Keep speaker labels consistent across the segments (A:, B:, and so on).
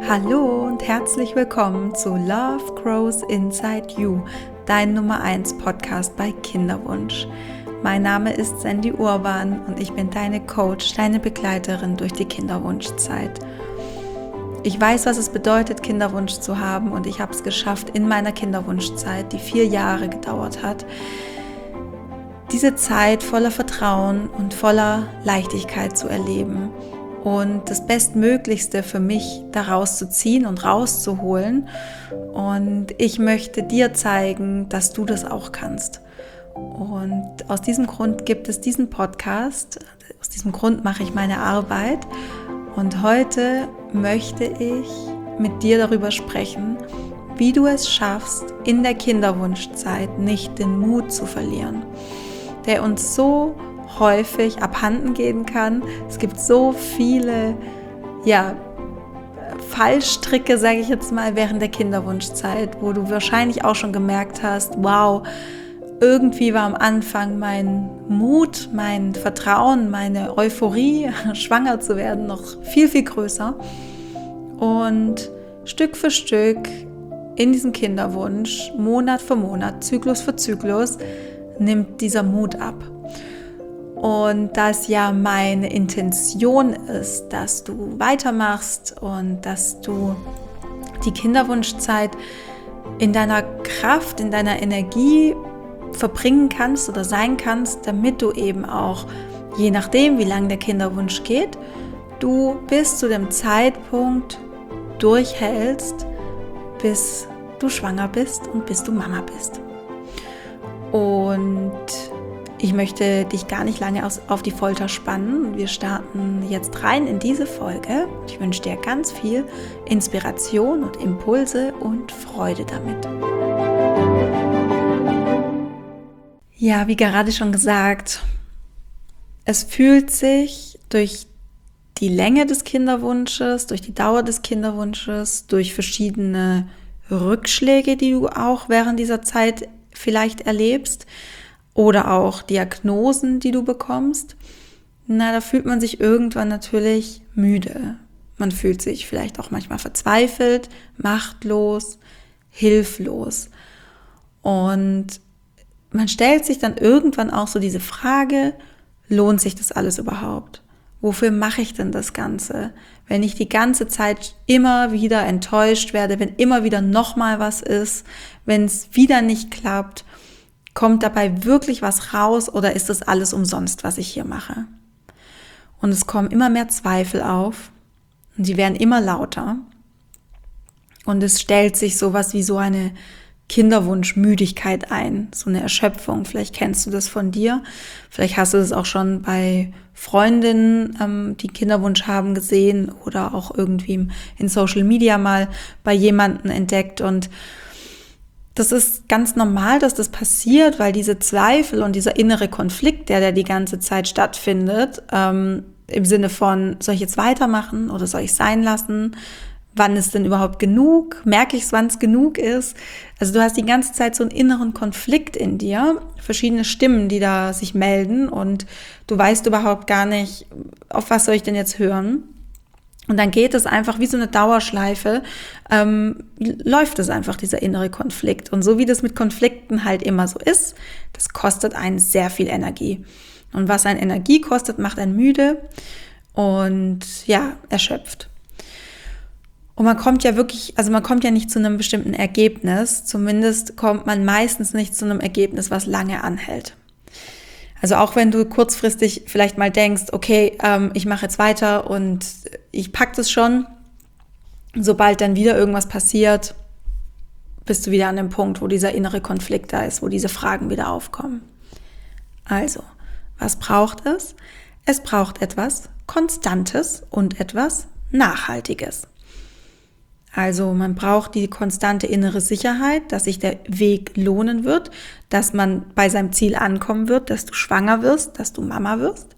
A: Hallo und herzlich willkommen zu Love Grows Inside You, dein Nummer 1 Podcast bei Kinderwunsch. Mein Name ist Sandy Urban und ich bin deine Coach, deine Begleiterin durch die Kinderwunschzeit. Ich weiß, was es bedeutet, Kinderwunsch zu haben, und ich habe es geschafft in meiner Kinderwunschzeit, die 4 Jahre gedauert hat, diese Zeit voller Vertrauen und voller Leichtigkeit zu erleben und das Bestmöglichste für mich daraus zu ziehen und rauszuholen. Und ich möchte dir zeigen, dass du das auch kannst. Und aus diesem Grund gibt es diesen Podcast, aus diesem Grund mache ich meine Arbeit. Und heute möchte ich mit dir darüber sprechen, wie du es schaffst, in der Kinderwunschzeit nicht den Mut zu verlieren, der uns so häufig abhanden gehen kann. Es gibt so viele Fallstricke, sage ich jetzt mal, während der Kinderwunschzeit, wo du wahrscheinlich auch schon gemerkt hast, wow, irgendwie war am Anfang mein Mut, mein Vertrauen, meine Euphorie, schwanger zu werden, noch viel, viel größer. Und Stück für Stück in diesem Kinderwunsch, Monat für Monat, Zyklus für Zyklus, nimmt dieser Mut ab. Und dass ja meine Intention ist, dass du weitermachst und dass du die Kinderwunschzeit in deiner Kraft, in deiner Energie verbringen kannst oder sein kannst, damit du eben auch, je nachdem wie lange der Kinderwunsch geht, du bis zu dem Zeitpunkt durchhältst, bis du schwanger bist und bis du Mama bist. Und ich möchte dich gar nicht lange auf die Folter spannen. Wir starten jetzt rein in diese Folge. Ich wünsche dir ganz viel Inspiration und Impulse und Freude damit. Ja, wie gerade schon gesagt, es fühlt sich durch die Länge des Kinderwunsches, durch die Dauer des Kinderwunsches, durch verschiedene Rückschläge, die du auch während dieser Zeit vielleicht erlebst, oder auch Diagnosen, die du bekommst, da fühlt man sich irgendwann natürlich müde. Man fühlt sich vielleicht auch manchmal verzweifelt, machtlos, hilflos. Und man stellt sich dann irgendwann auch so diese Frage, lohnt sich das alles überhaupt? Wofür mache ich denn das Ganze? Wenn ich die ganze Zeit immer wieder enttäuscht werde, wenn immer wieder nochmal was ist, wenn es wieder nicht klappt, kommt dabei wirklich was raus oder ist das alles umsonst, was ich hier mache? Und es kommen immer mehr Zweifel auf und sie werden immer lauter. Und es stellt sich sowas wie so eine Kinderwunschmüdigkeit ein, so eine Erschöpfung. Vielleicht kennst du das von dir, vielleicht hast du das auch schon bei Freundinnen, die Kinderwunsch haben, gesehen oder auch irgendwie in Social Media mal bei jemandem entdeckt. Und das ist ganz normal, dass das passiert, weil diese Zweifel und dieser innere Konflikt, der die ganze Zeit stattfindet, im Sinne von, soll ich jetzt weitermachen oder soll ich es sein lassen? Wann ist denn überhaupt genug? Merke ich es, wann es genug ist? Also du hast die ganze Zeit so einen inneren Konflikt in dir, verschiedene Stimmen, die da sich melden, und du weißt überhaupt gar nicht, auf was soll ich denn jetzt hören? Und dann geht es einfach wie so eine Dauerschleife, läuft es einfach, dieser innere Konflikt. Und so wie das mit Konflikten halt immer so ist, das kostet einen sehr viel Energie. Und was einen Energie kostet, macht einen müde und erschöpft. Und man kommt ja nicht zu einem bestimmten Ergebnis, zumindest kommt man meistens nicht zu einem Ergebnis, was lange anhält. Also auch wenn du kurzfristig vielleicht mal denkst, okay, ich mache jetzt weiter und ich packe das schon, sobald dann wieder irgendwas passiert, bist du wieder an dem Punkt, wo dieser innere Konflikt da ist, wo diese Fragen wieder aufkommen. Also, was braucht es? Es braucht etwas Konstantes und etwas Nachhaltiges. Also man braucht die konstante innere Sicherheit, dass sich der Weg lohnen wird, dass man bei seinem Ziel ankommen wird, dass du schwanger wirst, dass du Mama wirst.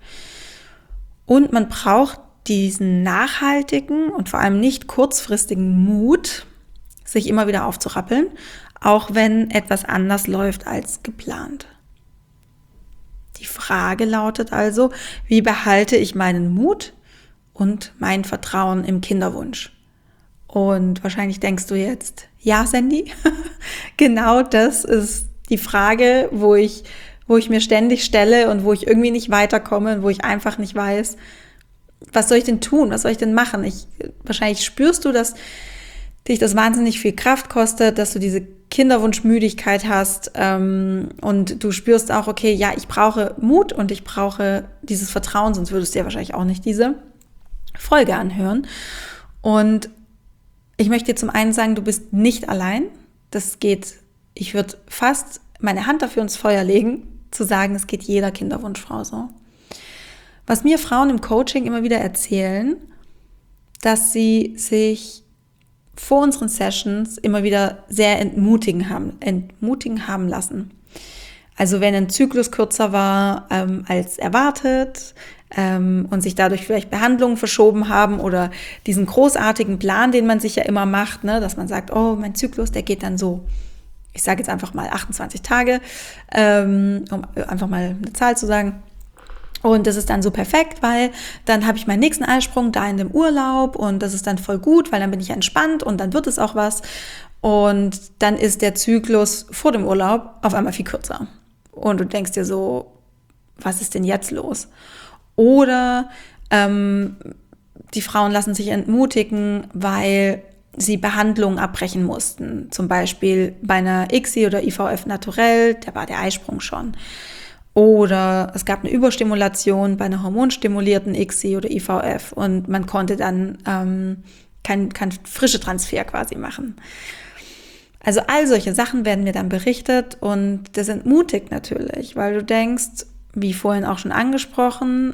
A: Und man braucht diesen nachhaltigen und vor allem nicht kurzfristigen Mut, sich immer wieder aufzurappeln, auch wenn etwas anders läuft als geplant. Die Frage lautet also, wie behalte ich meinen Mut und mein Vertrauen im Kinderwunsch? Und wahrscheinlich denkst du jetzt, ja, Sandy, genau das ist die Frage, wo ich mir ständig stelle und wo ich irgendwie nicht weiterkomme und wo ich einfach nicht weiß, was soll ich denn tun, was soll ich denn machen? Wahrscheinlich spürst du, dass dich das wahnsinnig viel Kraft kostet, dass du diese Kinderwunschmüdigkeit hast und du spürst auch, okay, ja, ich brauche Mut und ich brauche dieses Vertrauen, sonst würdest du ja wahrscheinlich auch nicht diese Folge anhören. Und ich möchte dir zum einen sagen, du bist nicht allein. Das geht, ich würde fast meine Hand dafür ins Feuer legen, zu sagen, es geht jeder Kinderwunschfrau so. Was mir Frauen im Coaching immer wieder erzählen, dass sie sich vor unseren Sessions immer wieder sehr entmutigen haben lassen. Also wenn ein Zyklus kürzer war als erwartet und sich dadurch vielleicht Behandlungen verschoben haben oder diesen großartigen Plan, den man sich ja immer macht, ne, dass man sagt, oh, mein Zyklus, der geht dann so, ich sage jetzt einfach mal 28 Tage, um einfach mal eine Zahl zu sagen. Und das ist dann so perfekt, weil dann habe ich meinen nächsten Eisprung da in dem Urlaub und das ist dann voll gut, weil dann bin ich entspannt und dann wird es auch was. Und dann ist der Zyklus vor dem Urlaub auf einmal viel kürzer. Und du denkst dir so, was ist denn jetzt los? Oder die Frauen lassen sich entmutigen, weil sie Behandlungen abbrechen mussten. Zum Beispiel bei einer ICSI oder IVF naturell, da war der Eisprung schon. Oder es gab eine Überstimulation bei einer hormonstimulierten ICSI oder IVF und man konnte dann kein frische Transfer quasi machen. Also all solche Sachen werden mir dann berichtet und das entmutigt natürlich, weil du denkst, wie vorhin auch schon angesprochen,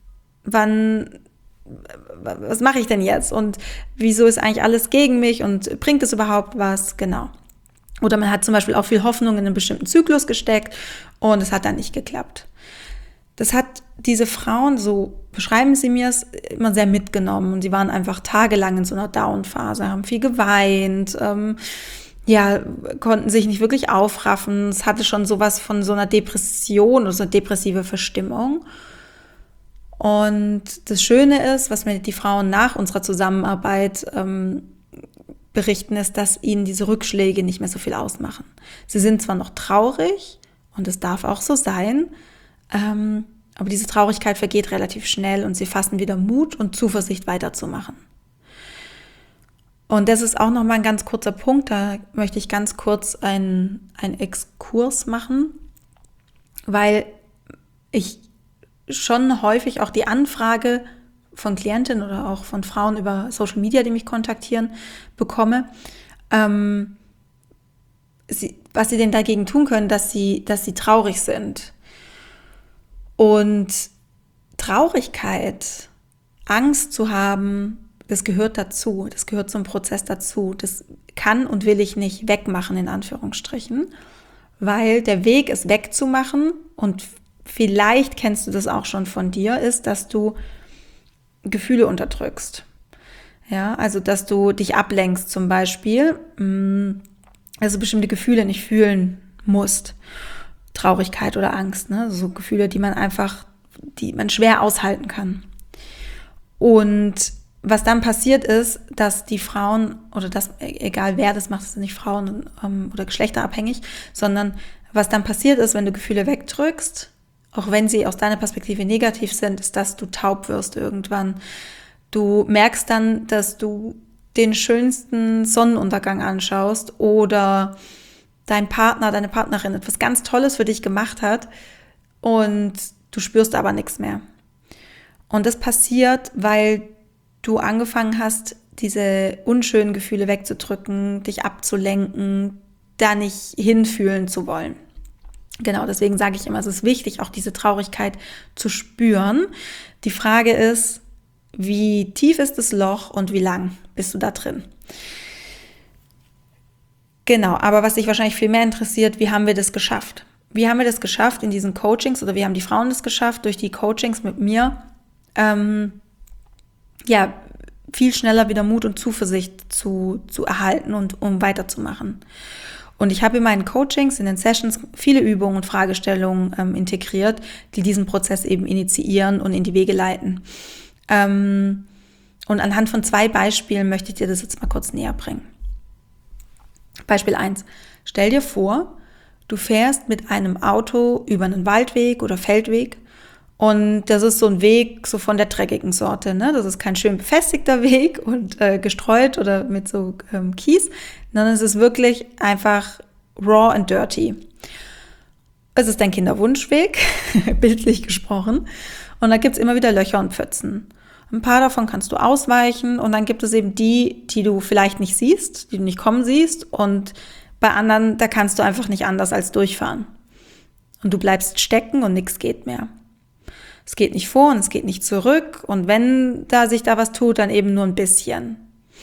A: was mache ich denn jetzt und wieso ist eigentlich alles gegen mich und bringt es überhaupt was? Genau. Oder man hat zum Beispiel auch viel Hoffnung in einen bestimmten Zyklus gesteckt und es hat dann nicht geklappt. Das hat diese Frauen, so beschreiben sie mir es, immer sehr mitgenommen. Und sie waren einfach tagelang in so einer Down-Phase, haben viel geweint, konnten sich nicht wirklich aufraffen. Es hatte schon sowas von so einer Depression oder so eine depressive Verstimmung. Und das Schöne ist, was mir die Frauen nach unserer Zusammenarbeit berichten, ist, dass ihnen diese Rückschläge nicht mehr so viel ausmachen. Sie sind zwar noch traurig und es darf auch so sein, aber diese Traurigkeit vergeht relativ schnell und sie fassen wieder Mut und Zuversicht weiterzumachen. Und das ist auch nochmal ein ganz kurzer Punkt, da möchte ich ganz kurz einen Exkurs machen, weil ich schon häufig auch die Anfrage von Klientinnen oder auch von Frauen über Social Media, die mich kontaktieren, bekomme, was sie denn dagegen tun können, dass sie traurig sind. Und Traurigkeit, Angst zu haben, das gehört dazu, das gehört zum Prozess dazu. Das kann und will ich nicht wegmachen, in Anführungsstrichen, weil der Weg, es wegzumachen, und vielleicht kennst du das auch schon von dir, ist, dass du Gefühle unterdrückst. Ja, also dass du dich ablenkst zum Beispiel, also bestimmte Gefühle nicht fühlen musst. Traurigkeit oder Angst, ne? So Gefühle, die man schwer aushalten kann. Und was dann passiert ist, dass die Frauen, oder das, egal wer das macht, das sind nicht Frauen oder geschlechterabhängig, sondern was dann passiert ist, wenn du Gefühle wegdrückst, auch wenn sie aus deiner Perspektive negativ sind, ist, dass du taub wirst irgendwann. Du merkst dann, dass du den schönsten Sonnenuntergang anschaust oder dein Partner, deine Partnerin etwas ganz Tolles für dich gemacht hat und du spürst aber nichts mehr. Und das passiert, weil du angefangen hast, diese unschönen Gefühle wegzudrücken, dich abzulenken, da nicht hinfühlen zu wollen. Genau, deswegen sage ich immer, es ist wichtig, auch diese Traurigkeit zu spüren. Die Frage ist, wie tief ist das Loch und wie lang bist du da drin? Genau, aber was dich wahrscheinlich viel mehr interessiert, wie haben wir das geschafft? Wie haben wir das geschafft in diesen Coachings oder wie haben die Frauen das geschafft durch die Coachings mit mir, viel schneller wieder Mut und Zuversicht zu erhalten und um weiterzumachen? Und ich habe in meinen Coachings, in den Sessions viele Übungen und Fragestellungen integriert, die diesen Prozess eben initiieren und in die Wege leiten. Und anhand von 2 Beispielen möchte ich dir das jetzt mal kurz näher bringen. Beispiel 1. Stell dir vor, du fährst mit einem Auto über einen Waldweg oder Feldweg und das ist so ein Weg so von der dreckigen Sorte. Ne? Das ist kein schön befestigter Weg und gestreut oder mit so Kies, sondern es ist wirklich einfach raw and dirty. Es ist dein Kinderwunschweg, bildlich gesprochen. Und da gibt es immer wieder Löcher und Pfützen. Ein paar davon kannst du ausweichen und dann gibt es eben die du vielleicht nicht siehst, die du nicht kommen siehst. Und bei anderen, da kannst du einfach nicht anders als durchfahren. Und du bleibst stecken und nichts geht mehr. Es geht nicht vor und es geht nicht zurück. Und wenn sich da was tut, dann eben nur ein bisschen.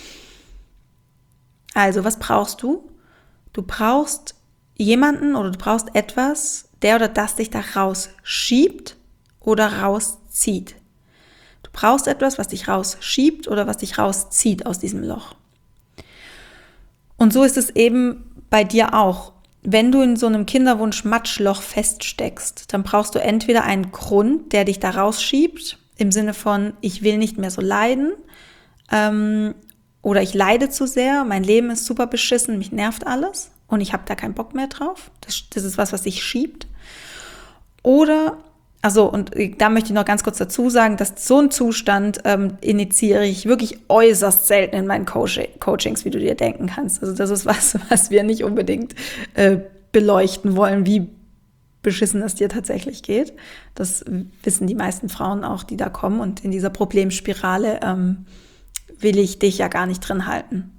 A: Also, was brauchst du? Du brauchst jemanden oder du brauchst etwas, der oder das dich da rausschiebt oder rauszieht. Du brauchst etwas, was dich rausschiebt oder was dich rauszieht aus diesem Loch. Und so ist es eben bei dir auch. Wenn du in so einem Kinderwunsch-Matschloch feststeckst, dann brauchst du entweder einen Grund, der dich da rausschiebt, im Sinne von, ich will nicht mehr so leiden, oder ich leide zu sehr, mein Leben ist super beschissen, mich nervt alles und ich habe da keinen Bock mehr drauf. Das ist was dich schiebt. Oder, und da möchte ich noch ganz kurz dazu sagen, dass so einen Zustand initiiere ich wirklich äußerst selten in meinen Coachings, wie du dir denken kannst. Also das ist was wir nicht unbedingt beleuchten wollen, wie beschissen es dir tatsächlich geht. Das wissen die meisten Frauen auch, die da kommen. Und in dieser Problemspirale will ich dich ja gar nicht drin halten.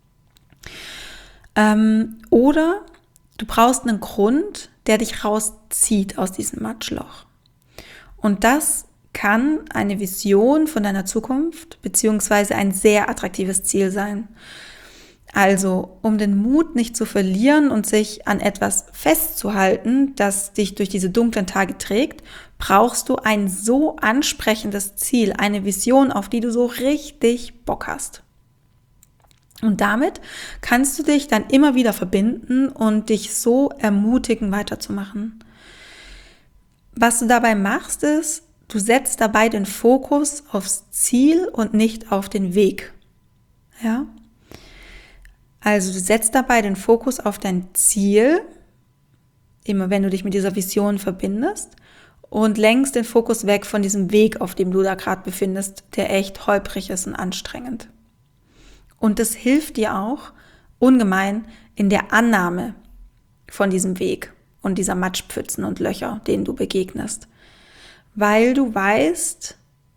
A: Oder du brauchst einen Grund, der dich rauszieht aus diesem Matschloch. Und das kann eine Vision von deiner Zukunft beziehungsweise ein sehr attraktives Ziel sein. Also, um den Mut nicht zu verlieren und sich an etwas festzuhalten, das dich durch diese dunklen Tage trägt, brauchst du ein so ansprechendes Ziel, eine Vision, auf die du so richtig Bock hast. Und damit kannst du dich dann immer wieder verbinden und dich so ermutigen, weiterzumachen. Was du dabei machst, ist, du setzt dabei den Fokus aufs Ziel und nicht auf den Weg. Ja? Also du setzt dabei den Fokus auf dein Ziel, immer wenn du dich mit dieser Vision verbindest, und lenkst den Fokus weg von diesem Weg, auf dem du da gerade befindest, der echt holprig ist und anstrengend. Und das hilft dir auch ungemein in der Annahme von diesem Weg und dieser Matschpfützen und Löcher, denen du begegnest. Weil du weißt,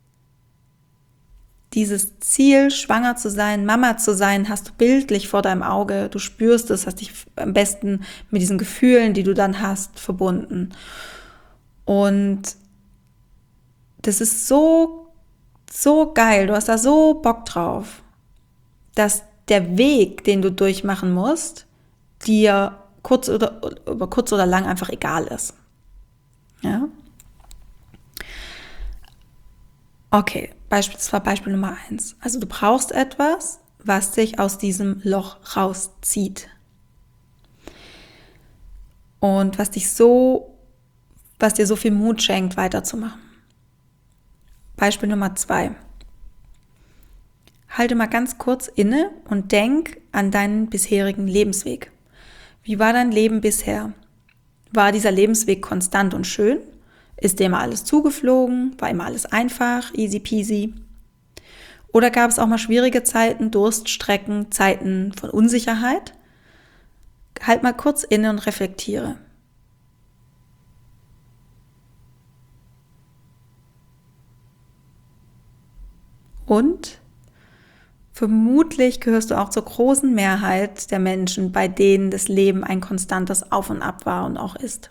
A: dieses Ziel, schwanger zu sein, Mama zu sein, hast du bildlich vor deinem Auge. Du spürst es, hast dich am besten mit diesen Gefühlen, die du dann hast, verbunden. Und das ist so, so geil. Du hast da so Bock drauf, dass der Weg, den du durchmachen musst, dir über kurz oder lang einfach egal ist. Ja? Okay, das war Beispiel Nummer 1. Also du brauchst etwas, was dich aus diesem Loch rauszieht. Und was dir so viel Mut schenkt, weiterzumachen. Beispiel Nummer 2. Halte mal ganz kurz inne und denk an deinen bisherigen Lebensweg. Wie war dein Leben bisher? War dieser Lebensweg konstant und schön? Ist dir immer alles zugeflogen? War immer alles einfach, easy peasy? Oder gab es auch mal schwierige Zeiten, Durststrecken, Zeiten von Unsicherheit? Halt mal kurz inne und reflektiere. Und vermutlich gehörst du auch zur großen Mehrheit der Menschen, bei denen das Leben ein konstantes Auf und Ab war und auch ist.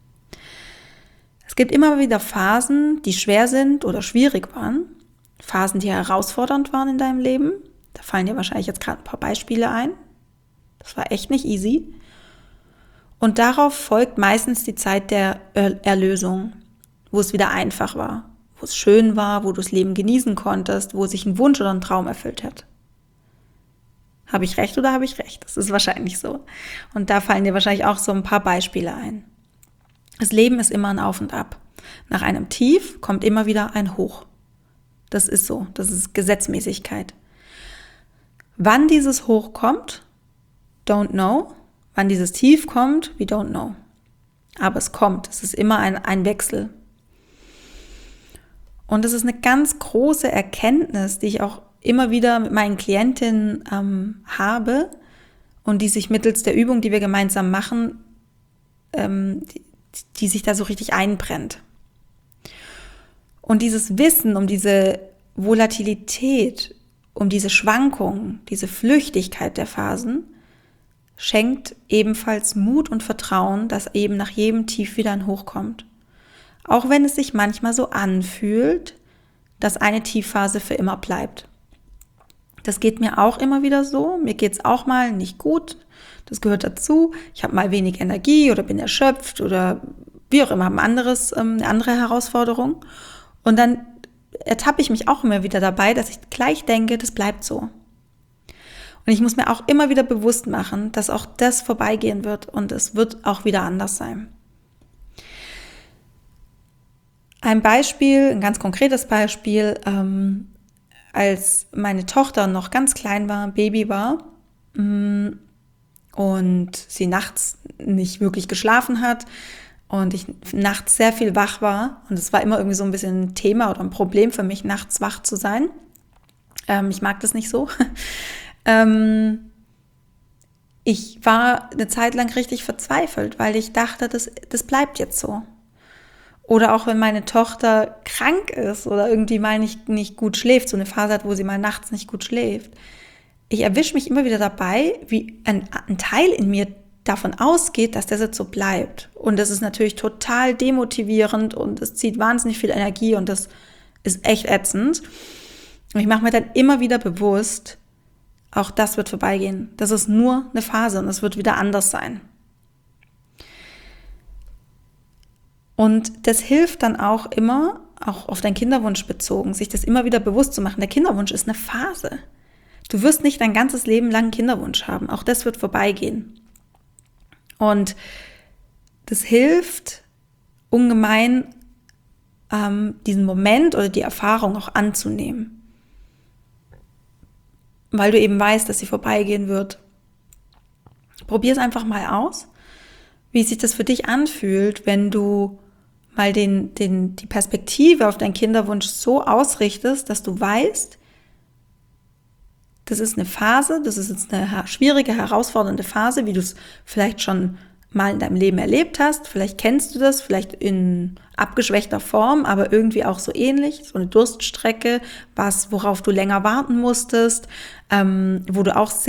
A: Es gibt immer wieder Phasen, die schwer sind oder schwierig waren. Phasen, die herausfordernd waren in deinem Leben. Da fallen dir wahrscheinlich jetzt gerade ein paar Beispiele ein. Das war echt nicht easy. Und darauf folgt meistens die Zeit der Erlösung, wo es wieder einfach war, wo es schön war, wo du das Leben genießen konntest, wo sich ein Wunsch oder ein Traum erfüllt hat. Habe ich recht oder habe ich recht? Das ist wahrscheinlich so. Und da fallen dir wahrscheinlich auch so ein paar Beispiele ein. Das Leben ist immer ein Auf und Ab. Nach einem Tief kommt immer wieder ein Hoch. Das ist so, das ist Gesetzmäßigkeit. Wann dieses Hoch kommt, don't know. Wann dieses Tief kommt, we don't know. Aber es kommt, es ist immer ein Wechsel. Und das ist eine ganz große Erkenntnis, die ich auch immer wieder mit meinen Klientinnen habe und die sich mittels der Übung, die wir gemeinsam machen, die sich da so richtig einbrennt. Und dieses Wissen um diese Volatilität, um diese Schwankungen, diese Flüchtigkeit der Phasen, schenkt ebenfalls Mut und Vertrauen, dass eben nach jedem Tief wieder ein Hoch kommt. Auch wenn es sich manchmal so anfühlt, dass eine Tiefphase für immer bleibt. Das geht mir auch immer wieder so. Mir geht es auch mal nicht gut. Das gehört dazu. Ich habe mal wenig Energie oder bin erschöpft oder wie auch immer, eine andere Herausforderung. Und dann ertappe ich mich auch immer wieder dabei, dass ich gleich denke, das bleibt so. Und ich muss mir auch immer wieder bewusst machen, dass auch das vorbeigehen wird und es wird auch wieder anders sein. Ein ganz konkretes Beispiel, als meine Tochter noch ganz klein war, Baby war und sie nachts nicht wirklich geschlafen hat und ich nachts sehr viel wach war und es war immer irgendwie so ein bisschen ein Thema oder ein Problem für mich, nachts wach zu sein. Ich mag das nicht so. Ich war eine Zeit lang richtig verzweifelt, weil ich dachte, das bleibt jetzt so. Oder auch wenn meine Tochter krank ist oder irgendwie mal nicht gut schläft, so eine Phase hat, wo sie mal nachts nicht gut schläft. Ich erwische mich immer wieder dabei, wie ein Teil in mir davon ausgeht, dass das jetzt so bleibt. Und das ist natürlich total demotivierend und es zieht wahnsinnig viel Energie und das ist echt ätzend. Und ich mache mir dann immer wieder bewusst, auch das wird vorbeigehen. Das ist nur eine Phase und es wird wieder anders sein. Und das hilft dann auch immer, auch auf deinen Kinderwunsch bezogen, sich das immer wieder bewusst zu machen. Der Kinderwunsch ist eine Phase. Du wirst nicht dein ganzes Leben lang einen Kinderwunsch haben. Auch das wird vorbeigehen. Und das hilft ungemein, diesen Moment oder die Erfahrung auch anzunehmen. Weil du eben weißt, dass sie vorbeigehen wird. Probier es einfach mal aus, wie sich das für dich anfühlt, wenn du mal die Perspektive auf deinen Kinderwunsch so ausrichtest, dass du weißt, das ist eine Phase, das ist jetzt eine schwierige, herausfordernde Phase, wie du es vielleicht schon mal in deinem Leben erlebt hast. Vielleicht kennst du das, vielleicht in abgeschwächter Form, aber irgendwie auch so ähnlich. So eine Durststrecke, worauf du länger warten musstest, wo du auch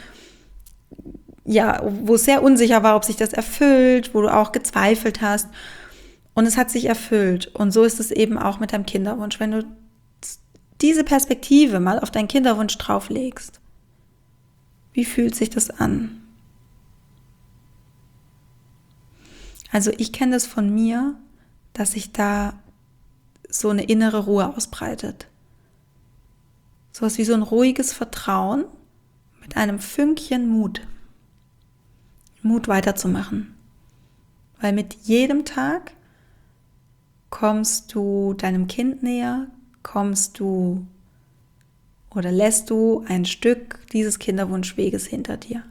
A: wo es sehr unsicher war, ob sich das erfüllt, wo du auch gezweifelt hast. Und es hat sich erfüllt. Und so ist es eben auch mit deinem Kinderwunsch. Wenn du diese Perspektive mal auf deinen Kinderwunsch drauflegst, wie fühlt sich das an? Also ich kenne das von mir, dass sich da so eine innere Ruhe ausbreitet. Sowas wie so ein ruhiges Vertrauen mit einem Fünkchen Mut. Mut weiterzumachen. Weil mit jedem Tag kommst du deinem Kind näher, lässt du ein Stück dieses Kinderwunschweges hinter dir.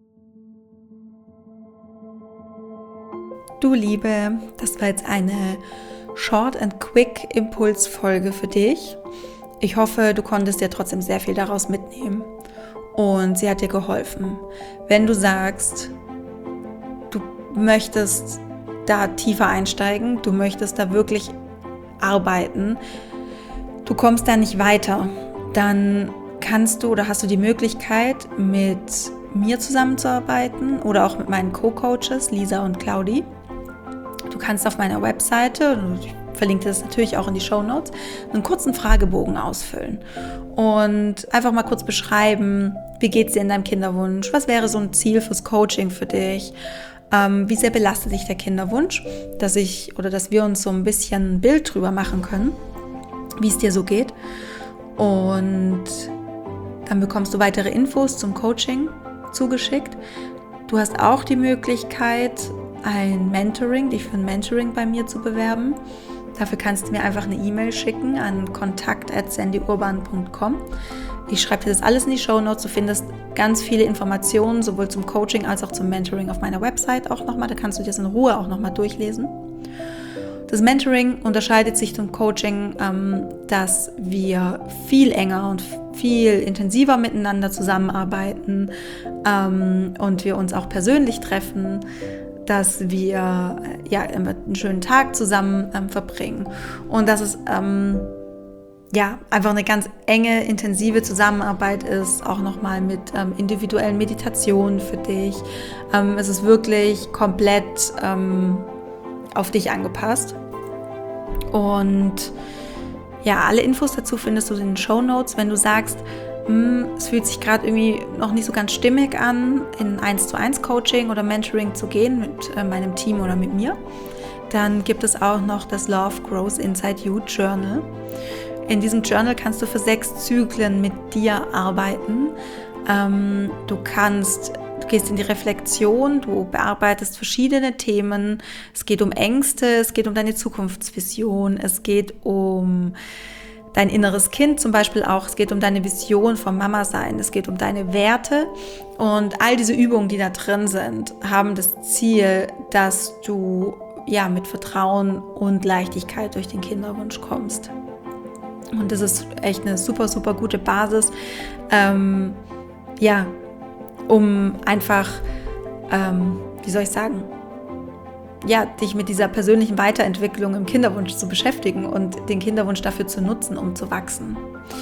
A: Du Liebe, das war jetzt eine Short and Quick Impulsfolge für dich. Ich hoffe, du konntest dir trotzdem sehr viel daraus mitnehmen und sie hat dir geholfen. Wenn du sagst, du möchtest da tiefer einsteigen, du möchtest da wirklich arbeiten, du kommst da nicht weiter, dann kannst du oder hast du die Möglichkeit, mit mir zusammenzuarbeiten oder auch mit meinen Co-Coaches Lisa und Claudi. Du kannst auf meiner Webseite, ich verlinke das natürlich auch in die Shownotes, einen kurzen Fragebogen ausfüllen und einfach mal kurz beschreiben, wie geht es dir in deinem Kinderwunsch, was wäre so ein Ziel fürs Coaching für dich, wie sehr belastet dich der Kinderwunsch, dass wir uns so ein bisschen ein Bild drüber machen können, wie es dir so geht. Und dann bekommst du weitere Infos zum Coaching zugeschickt. Du hast auch die Möglichkeit, dich für ein Mentoring bei mir zu bewerben. Dafür kannst du mir einfach eine E-Mail schicken an kontakt@sandyurban.com. Ich schreibe dir das alles in die Shownotes. Du findest ganz viele Informationen, sowohl zum Coaching als auch zum Mentoring auf meiner Website auch nochmal. Da kannst du dir das in Ruhe auch nochmal durchlesen. Das Mentoring unterscheidet sich zum Coaching, dass wir viel enger und viel intensiver miteinander zusammenarbeiten und wir uns auch persönlich treffen, dass wir einen schönen Tag zusammen verbringen und dass es einfach eine ganz enge, intensive Zusammenarbeit ist, auch nochmal mit individuellen Meditationen für dich. Es ist wirklich komplett auf dich angepasst. Und ja, alle Infos dazu findest du in den Shownotes. Wenn du sagst, es fühlt sich gerade irgendwie noch nicht so ganz stimmig an, in 1:1 Coaching oder Mentoring zu gehen mit meinem Team oder mit mir, dann gibt es auch noch das Love Grows Inside You Journal. In diesem Journal kannst du für 6 Zyklen mit dir arbeiten. Du gehst in die Reflexion, du bearbeitest verschiedene Themen. Es geht um Ängste, es geht um deine Zukunftsvision, es geht um dein inneres Kind zum Beispiel auch, es geht um deine Vision vom Mama-Sein, es geht um deine Werte. Und all diese Übungen, die da drin sind, haben das Ziel, dass du mit Vertrauen und Leichtigkeit durch den Kinderwunsch kommst. Und das ist echt eine super, super gute Basis, um einfach, dich mit dieser persönlichen Weiterentwicklung im Kinderwunsch zu beschäftigen und den Kinderwunsch dafür zu nutzen, um zu wachsen.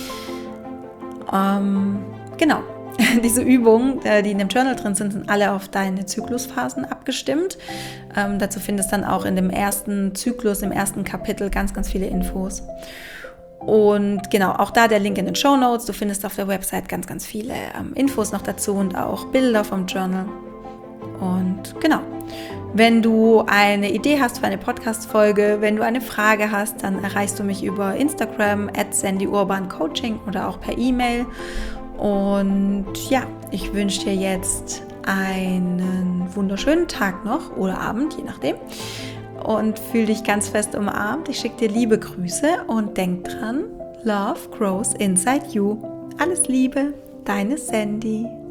A: Genau, diese Übungen, die in dem Journal drin sind, sind alle auf deine Zyklusphasen abgestimmt. Dazu findest du dann auch in dem ersten Zyklus, im ersten Kapitel ganz, ganz viele Infos. Und genau, auch da der Link in den Shownotes. Du findest auf der Website ganz, ganz viele Infos noch dazu und auch Bilder vom Journal. Und genau, wenn du eine Idee hast für eine Podcast-Folge, wenn du eine Frage hast, dann erreichst du mich über Instagram @sandyurbancoaching oder auch per E-Mail. Und ja, ich wünsche dir jetzt einen wunderschönen Tag noch oder Abend, je nachdem. Und fühl dich ganz fest umarmt. Ich schicke dir liebe Grüße und denk dran, Love grows inside you. Alles Liebe, deine Sandy.